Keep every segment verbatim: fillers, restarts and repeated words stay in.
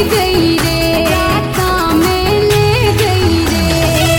गई रे, राता में ले गई रे।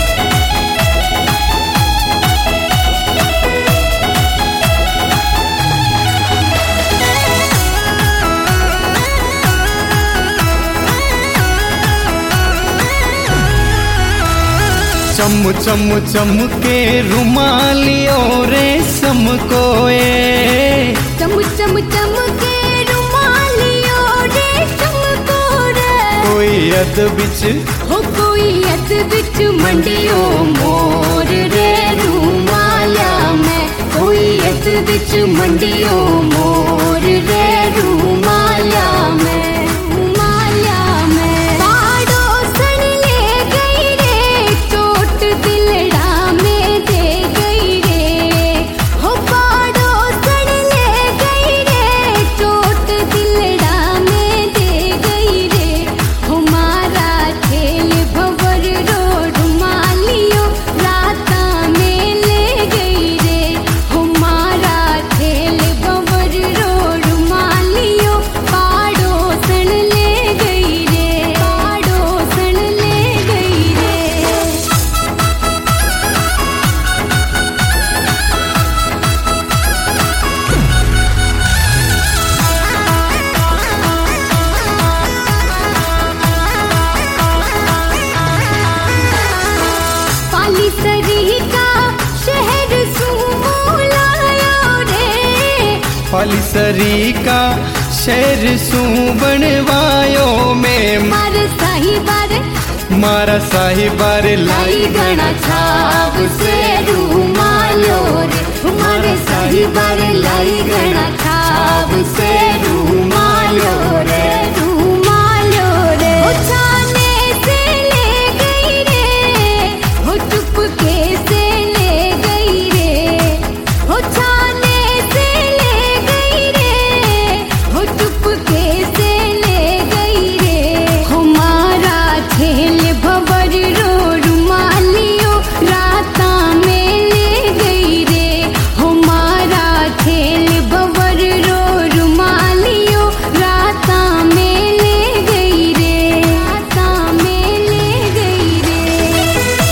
चम चम चमके रुमालियों रेशम कोए, चम चम चमके रुमालियों रेशम कोरे। कोई अद बिच हो कोई अद बिच मंडियो मोर रे रुमालिया में, कोई अद बिच मंडियो मोर रे रुमालिया में, रुमालिया में। पाड़ोसन ले गई रे, चोट दिलड़ा में दे गई रे। हो पाड़ोसन ले गई रे, चोट दिलड़ा में दे गई रे। हो मारा खेल भंवर रो रुमालियो, राता में ले गई रे। हो मारा खेल भंवर रो रुमालियो, पाड़ोसन ले गई रे, पाड़ोसन ले गई रे। पालीसरी का शहर सुमोलायो रे, पालीसरी का शहर सू बनवायो में, मार साहिबार मारा साहिबार लाई गणा छाव से रुमालो रे। मार साहिबार लाई गणा छाव से रुमालो रे, रुमालो रे। हो छाने से ले गई रे, हो चुपके से ले गई रे। हो छाने से ले गई रे, हो चुपके से ले गई रे। हो मारा खेल भंवर रो रुमालियो, राता में ले गई रे। हो मारा खेल भंवर रो रुमालियो, राता में ले गई रे, राता में ले गई रे।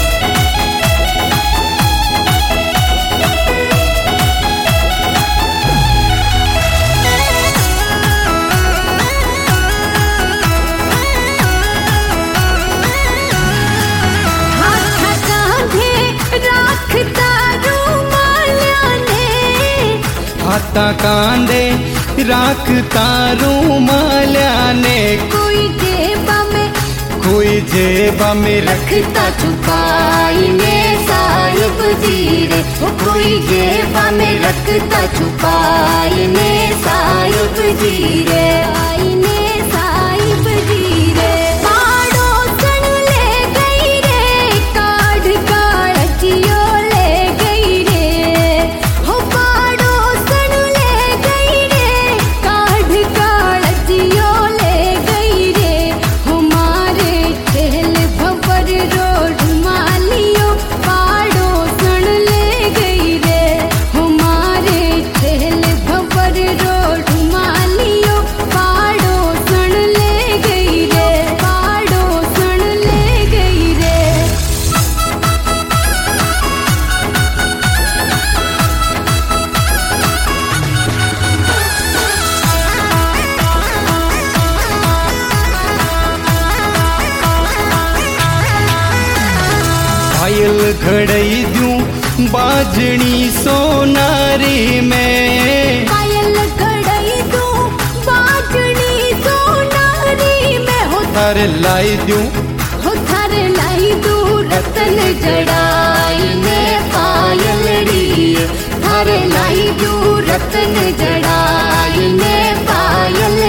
हाथ कांधे राखता रुमालिया ने, हाथा कांदे राखता रुमालिया ने, कोई जेबा में कोई जेबा में रखता छुपाई ने साहिब जी रे। वो कोई जेबा में रखता छुपाई ने साहिब जी रे, आई ने साहिब जी रे। पाड़ोसन ले गई रे, काढ़ काढ़ियो ले गई रे। हो पाड़ोसन ले गई रे, काढ़ काढ़ियो ले गई रे। हो मारे खेल भंवर रो रुमालियो, पाड़ोसन ले गई रे। हो मारे खेल भंवर रो रुमालियो, पाड़ोसन ले गई रे, पाड़ोसन ले गई रे। पायल घड़ई दूं बाजनी सोनारी में, पायल घड़ई दूं बाजनी सोनारी में। हो थार लाई दूं हो थर लाई दूं रतन जड़ाई ने पायलड़ी, थर लाई दूं रतन जड़ाई ने पायल